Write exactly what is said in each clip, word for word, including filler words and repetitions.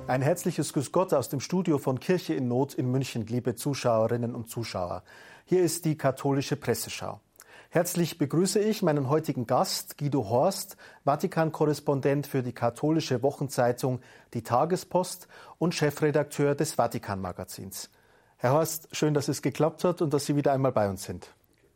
Ein herzliches Grüß Gott aus dem Studio von Kirche in Not in München, liebe Zuschauerinnen und Zuschauer. Hier ist die katholische Presseschau. Herzlich begrüße ich meinen heutigen Gast, Guido Horst, Vatikan-Korrespondent für die katholische Wochenzeitung Die Tagespost und Chefredakteur des Vatikan-Magazins. Herr Horst, schön, dass es geklappt hat und dass Sie wieder einmal bei uns sind.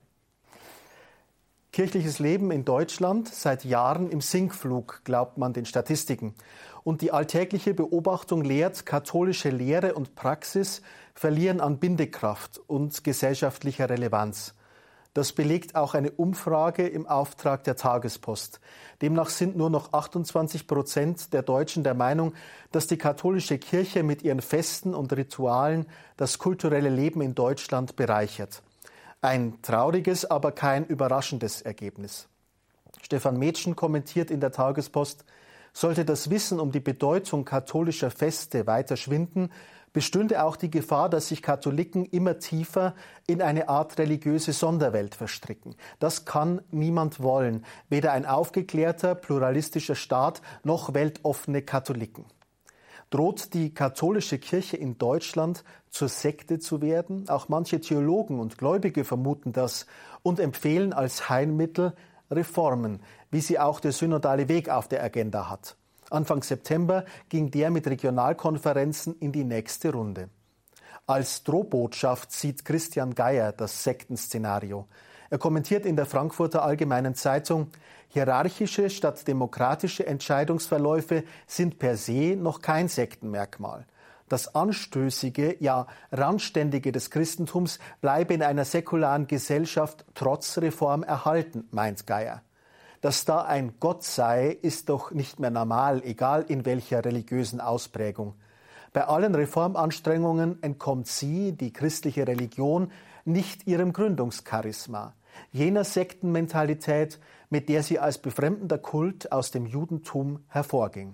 Kirchliches Leben in Deutschland seit Jahren im Sinkflug, glaubt man den Statistiken. Und die alltägliche Beobachtung lehrt, katholische Lehre und Praxis verlieren an Bindekraft und gesellschaftlicher Relevanz. Das belegt auch eine Umfrage im Auftrag der Tagespost. Demnach sind nur noch achtundzwanzig Prozent der Deutschen der Meinung, dass die katholische Kirche mit ihren Festen und Ritualen das kulturelle Leben in Deutschland bereichert. Ein trauriges, aber kein überraschendes Ergebnis. Stefan Metschen kommentiert in der Tagespost: Sollte das Wissen um die Bedeutung katholischer Feste weiter schwinden, bestünde auch die Gefahr, dass sich Katholiken immer tiefer in eine Art religiöse Sonderwelt verstricken. Das kann niemand wollen, weder ein aufgeklärter, pluralistischer Staat noch weltoffene Katholiken. Droht die katholische Kirche in Deutschland zur Sekte zu werden? Auch manche Theologen und Gläubige vermuten das und empfehlen als Heilmittel Reformen, wie sie auch der synodale Weg auf der Agenda hat. Anfang September ging der mit Regionalkonferenzen in die nächste Runde. Als Drohbotschaft sieht Christian Geier das Sektenszenario. Er kommentiert in der Frankfurter Allgemeinen Zeitung: Hierarchische statt demokratische Entscheidungsverläufe sind per se noch kein Sektenmerkmal. Das Anstößige, ja Randständige des Christentums bleibe in einer säkularen Gesellschaft trotz Reform erhalten, meint Geier. Dass da ein Gott sei, ist doch nicht mehr normal, egal in welcher religiösen Ausprägung. Bei allen Reformanstrengungen entkommt sie, die christliche Religion, nicht ihrem Gründungscharisma, jener Sektenmentalität, mit der sie als befremdender Kult aus dem Judentum hervorging.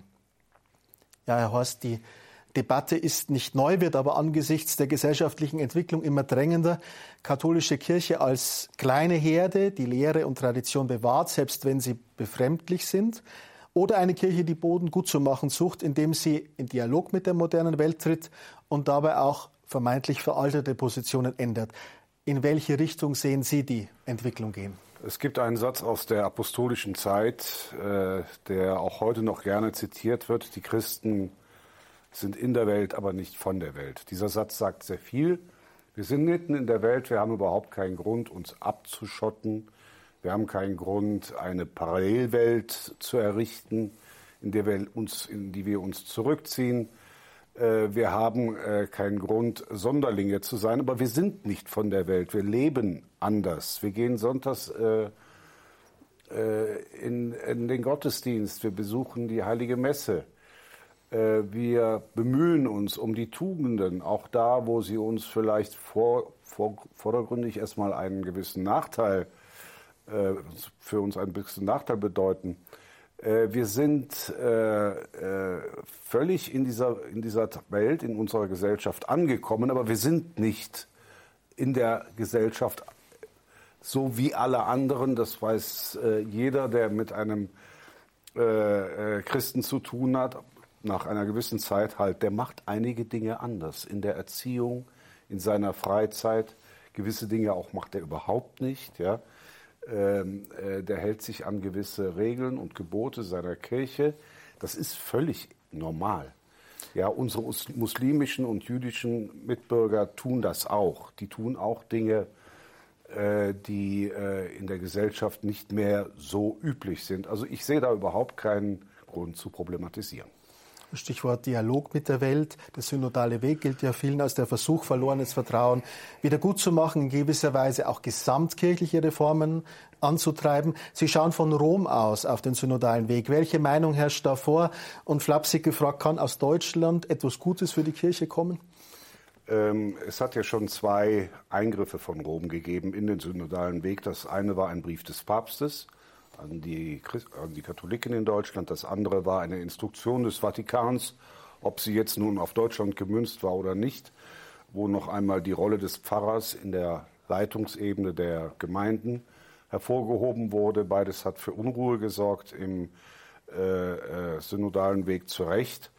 Ja, Herr Horst, die Debatte ist nicht neu, wird aber angesichts der gesellschaftlichen Entwicklung immer drängender. Katholische Kirche als kleine Herde, die Lehre und Tradition bewahrt, selbst wenn sie befremdlich sind. Oder eine Kirche, die Boden gut zu machen sucht, indem sie in Dialog mit der modernen Welt tritt und dabei auch vermeintlich veraltete Positionen ändert. In welche Richtung sehen Sie die Entwicklung gehen? Es gibt einen Satz aus der apostolischen Zeit, äh, der auch heute noch gerne zitiert wird: Die Christen sind in der Welt, aber nicht von der Welt. Dieser Satz sagt sehr viel. Wir sind mitten in der Welt, wir haben überhaupt keinen Grund, uns abzuschotten. Wir haben keinen Grund, eine Parallelwelt zu errichten, in, der wir uns, in die wir uns zurückziehen. Wir haben keinen Grund, Sonderlinge zu sein, aber wir sind nicht von der Welt. Wir leben anders. Wir gehen sonntags äh, in, in den Gottesdienst. Wir besuchen die Heilige Messe. Äh, wir bemühen uns um die Tugenden, auch da, wo sie uns vielleicht vor, vor, vordergründig erstmal einen gewissen Nachteil, äh, für uns einen gewissen Nachteil bedeuten. Wir sind äh, äh, völlig in dieser, in dieser Welt, in unserer Gesellschaft angekommen, aber wir sind nicht in der Gesellschaft so wie alle anderen. Das weiß äh, jeder, der mit einem äh, äh, Christen zu tun hat, nach einer gewissen Zeit halt. Der macht einige Dinge anders in der Erziehung, in seiner Freizeit. Gewisse Dinge auch macht er überhaupt nicht, ja. Ähm, äh, der hält sich an gewisse Regeln und Gebote seiner Kirche. Das ist völlig normal. Ja, unsere muslimischen und jüdischen Mitbürger tun das auch. Die tun auch Dinge, äh, die äh, in der Gesellschaft nicht mehr so üblich sind. Also ich sehe da überhaupt keinen Grund zu problematisieren. Stichwort Dialog mit der Welt. Der synodale Weg gilt ja vielen als der Versuch, verlorenes Vertrauen wieder gut zu machen, in gewisser Weise auch gesamtkirchliche Reformen anzutreiben. Sie schauen von Rom aus auf den synodalen Weg. Welche Meinung herrscht da vor? Und flapsig gefragt, kann aus Deutschland etwas Gutes für die Kirche kommen? Ähm, es hat ja schon zwei Eingriffe von Rom gegeben in den synodalen Weg. Das eine war ein Brief des Papstes an die, Christ, an die Katholiken in Deutschland. Das andere war eine Instruktion des Vatikans, ob sie jetzt nun auf Deutschland gemünzt war oder nicht, wo noch einmal die Rolle des Pfarrers in der Leitungsebene der Gemeinden hervorgehoben wurde. Beides hat für Unruhe gesorgt im äh, äh, synodalen Weg, zu Recht.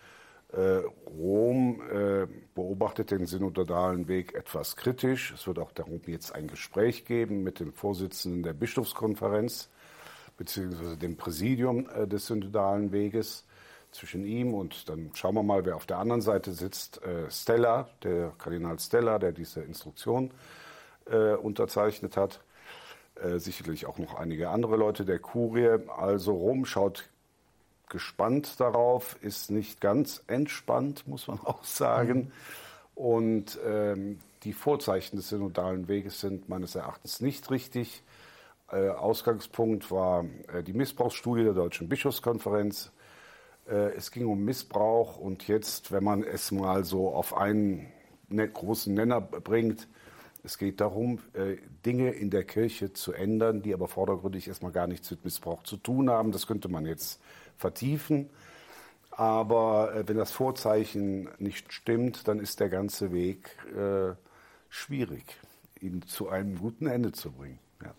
Äh, Rom äh, beobachtet den synodalen Weg etwas kritisch. Es wird auch darum jetzt ein Gespräch geben mit dem Vorsitzenden der Bischofskonferenz beziehungsweise dem Präsidium äh, des synodalen Weges zwischen ihm und dann schauen wir mal, wer auf der anderen Seite sitzt. Äh, Stella, der Kardinal Stella, der diese Instruktion äh, unterzeichnet hat. Äh, sicherlich auch noch einige andere Leute der Kurie. Also Rom schaut gespannt darauf, ist nicht ganz entspannt, muss man auch sagen. Mhm. Und ähm, die Vorzeichen des synodalen Weges sind meines Erachtens nicht richtig. Äh, Ausgangspunkt war äh, die Missbrauchsstudie der Deutschen Bischofskonferenz. Äh, es ging um Missbrauch und jetzt, wenn man es mal so auf einen ne- großen Nenner bringt, es geht darum, äh, Dinge in der Kirche zu ändern, die aber vordergründig erstmal gar nichts mit Missbrauch zu tun haben. Das könnte man jetzt vertiefen. Aber äh, wenn das Vorzeichen nicht stimmt, dann ist der ganze Weg äh, schwierig, ihn zu einem guten Ende zu bringen. Ja.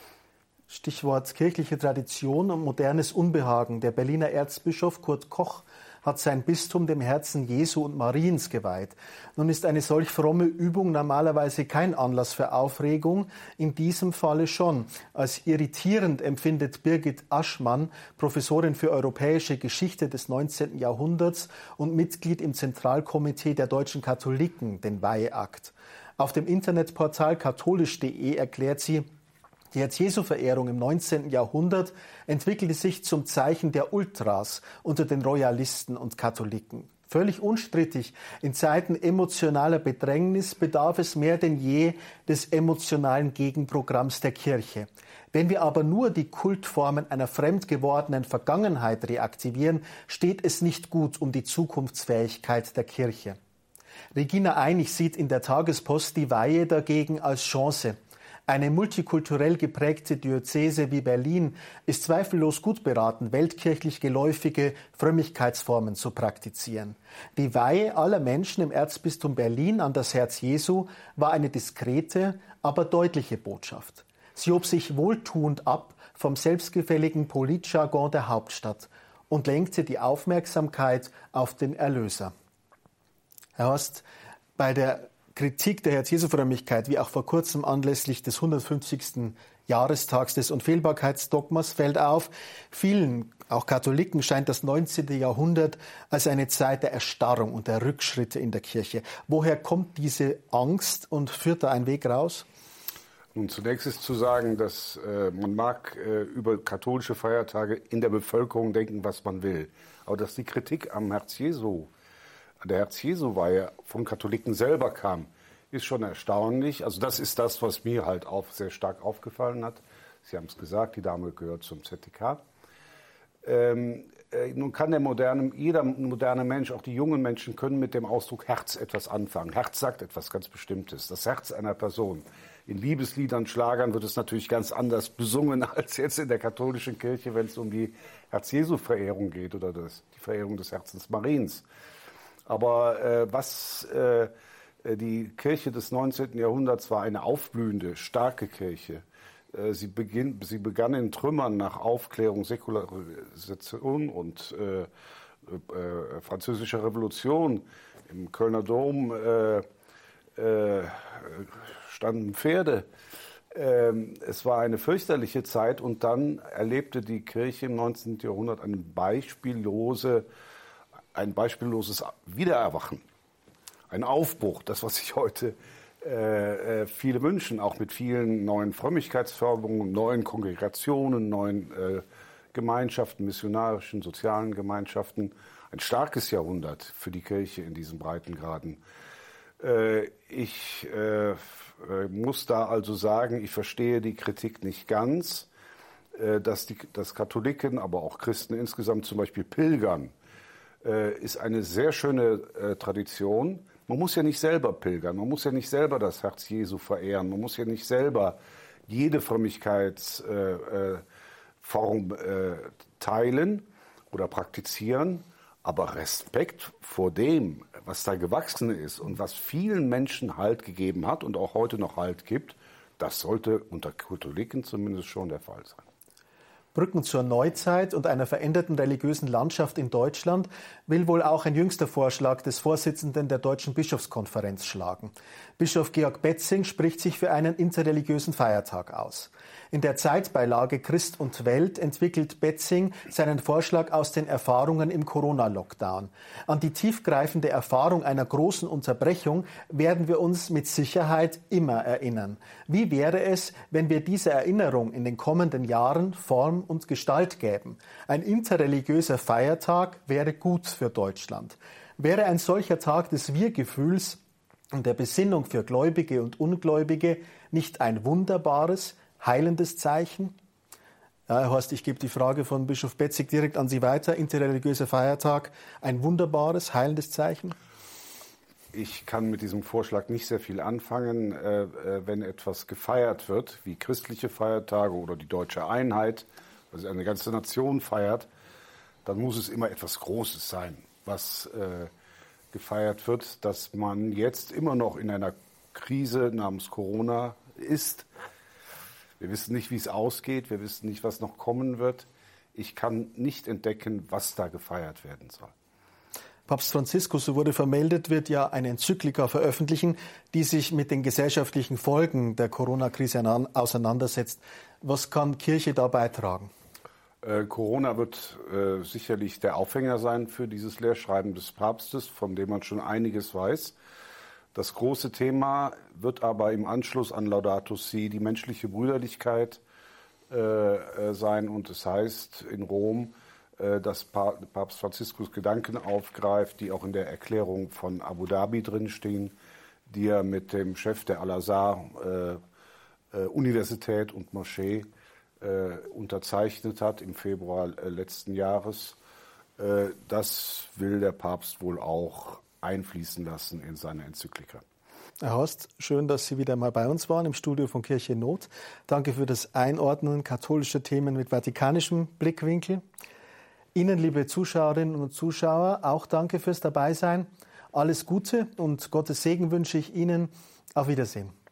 Stichwort kirchliche Tradition und modernes Unbehagen. Der Berliner Erzbischof Kurt Koch hat sein Bistum dem Herzen Jesu und Mariens geweiht. Nun ist eine solch fromme Übung normalerweise kein Anlass für Aufregung, in diesem Falle schon. Als irritierend empfindet Birgit Aschmann, Professorin für europäische Geschichte des neunzehnten Jahrhunderts und Mitglied im Zentralkomitee der deutschen Katholiken, den Weiheakt. Auf dem Internetportal katholisch punkt de erklärt sie, die Herz-Jesu-Verehrung im neunzehnten Jahrhundert entwickelte sich zum Zeichen der Ultras unter den Royalisten und Katholiken. Völlig unstrittig, in Zeiten emotionaler Bedrängnis bedarf es mehr denn je des emotionalen Gegenprogramms der Kirche. Wenn wir aber nur die Kultformen einer fremd gewordenen Vergangenheit reaktivieren, steht es nicht gut um die Zukunftsfähigkeit der Kirche. Regina Einig sieht in der Tagespost die Weihe dagegen als Chance. Eine multikulturell geprägte Diözese wie Berlin ist zweifellos gut beraten, weltkirchlich geläufige Frömmigkeitsformen zu praktizieren. Die Weihe aller Menschen im Erzbistum Berlin an das Herz Jesu war eine diskrete, aber deutliche Botschaft. Sie hob sich wohltuend ab vom selbstgefälligen Politjargon der Hauptstadt und lenkte die Aufmerksamkeit auf den Erlöser. Herr Horst, bei der Kritik der Herz-Jesu-Frömmigkeit, wie auch vor kurzem anlässlich des hundertfünfzigsten Jahrestags des Unfehlbarkeitsdogmas, fällt auf, vielen, auch Katholiken, scheint das neunzehnte Jahrhundert als eine Zeit der Erstarrung und der Rückschritte in der Kirche. Woher kommt diese Angst und führt da ein Weg raus? Nun, zunächst ist zu sagen, dass äh, man mag äh, über katholische Feiertage in der Bevölkerung denken, was man will. Aber dass die Kritik am Herz Jesu der Herz-Jesu-Weihe von Katholiken selber kam, ist schon erstaunlich. Also das ist das, was mir halt auch sehr stark aufgefallen hat. Sie haben es gesagt, die Dame gehört zum Z T K. Ähm, äh, nun kann der moderne, jeder moderne Mensch, auch die jungen Menschen, können mit dem Ausdruck Herz etwas anfangen. Herz sagt etwas ganz Bestimmtes. Das Herz einer Person. In Liebesliedern, Schlagern wird es natürlich ganz anders besungen als jetzt in der katholischen Kirche, wenn es um die Herz-Jesu-Verehrung geht oder das, die Verehrung des Herzens Mariens. Aber äh, was äh, die Kirche des neunzehnten Jahrhunderts war, eine aufblühende, starke Kirche. Äh, sie, beginn, sie begann in Trümmern nach Aufklärung, Säkularisation und äh, äh, französischer Revolution. Im Kölner Dom äh, äh, standen Pferde. Äh, es war eine fürchterliche Zeit und dann erlebte die Kirche im neunzehnten Jahrhundert eine beispiellose ein beispielloses Wiedererwachen, ein Aufbruch, das, was sich heute äh, viele wünschen, auch mit vielen neuen Frömmigkeitsförderungen, neuen Kongregationen, neuen äh, Gemeinschaften, missionarischen, sozialen Gemeinschaften. Ein starkes Jahrhundert für die Kirche in diesen Breitengraden. Äh, ich äh, muss da also sagen, ich verstehe die Kritik nicht ganz, äh, dass, die, dass Katholiken, aber auch Christen insgesamt zum Beispiel pilgern, ist eine sehr schöne äh, Tradition. Man muss ja nicht selber pilgern, man muss ja nicht selber das Herz Jesu verehren, man muss ja nicht selber jede Frömmigkeitsform äh, äh, teilen oder praktizieren, aber Respekt vor dem, was da gewachsen ist und was vielen Menschen Halt gegeben hat und auch heute noch Halt gibt, das sollte unter Katholiken zumindest schon der Fall sein. Brücken zur Neuzeit und einer veränderten religiösen Landschaft in Deutschland will wohl auch ein jüngster Vorschlag des Vorsitzenden der Deutschen Bischofskonferenz schlagen. Bischof Georg Betzing spricht sich für einen interreligiösen Feiertag aus. In der Zeitbeilage Christ und Welt entwickelt Betzing seinen Vorschlag aus den Erfahrungen im Corona-Lockdown. An die tiefgreifende Erfahrung einer großen Unterbrechung werden wir uns mit Sicherheit immer erinnern. Wie wäre es, wenn wir dieser Erinnerung in den kommenden Jahren Form und Gestalt gäben? Ein interreligiöser Feiertag wäre gut für Deutschland. Wäre ein solcher Tag des Wir-Gefühls und der Besinnung für Gläubige und Ungläubige nicht ein wunderbares, heilendes Zeichen? Ja, Herr Horst, ich gebe die Frage von Bischof Betzing direkt an Sie weiter. Interreligiöser Feiertag, ein wunderbares, heilendes Zeichen? Ich kann mit diesem Vorschlag nicht sehr viel anfangen. Äh, wenn etwas gefeiert wird, wie christliche Feiertage oder die deutsche Einheit, also eine ganze Nation feiert, dann muss es immer etwas Großes sein, was äh, gefeiert wird. Dass man jetzt immer noch in einer Krise namens Corona ist. Wir wissen nicht, wie es ausgeht. Wir wissen nicht, was noch kommen wird. Ich kann nicht entdecken, was da gefeiert werden soll. Papst Franziskus, so wurde vermeldet, wird ja eine Enzyklika veröffentlichen, die sich mit den gesellschaftlichen Folgen der Corona-Krise auseinandersetzt. Was kann Kirche da beitragen? Äh, Corona wird äh, sicherlich der Aufhänger sein für dieses Lehrschreiben des Papstes, von dem man schon einiges weiß. Das große Thema wird aber im Anschluss an Laudato Si die menschliche Brüderlichkeit äh, sein. Und es heißt in Rom, äh, dass pa- Papst Franziskus Gedanken aufgreift, die auch in der Erklärung von Abu Dhabi drinstehen, die er mit dem Chef der Al-Azhar äh, äh, Universität und Moschee äh, unterzeichnet hat im Februar äh, letzten Jahres. Äh, das will der Papst wohl auch einfließen lassen in seine Enzyklika. Herr Horst, schön, dass Sie wieder mal bei uns waren im Studio von Kirche in Not. Danke für das Einordnen katholischer Themen mit vatikanischem Blickwinkel. Ihnen, liebe Zuschauerinnen und Zuschauer, auch danke fürs Dabeisein. Alles Gute und Gottes Segen wünsche ich Ihnen. Auf Wiedersehen.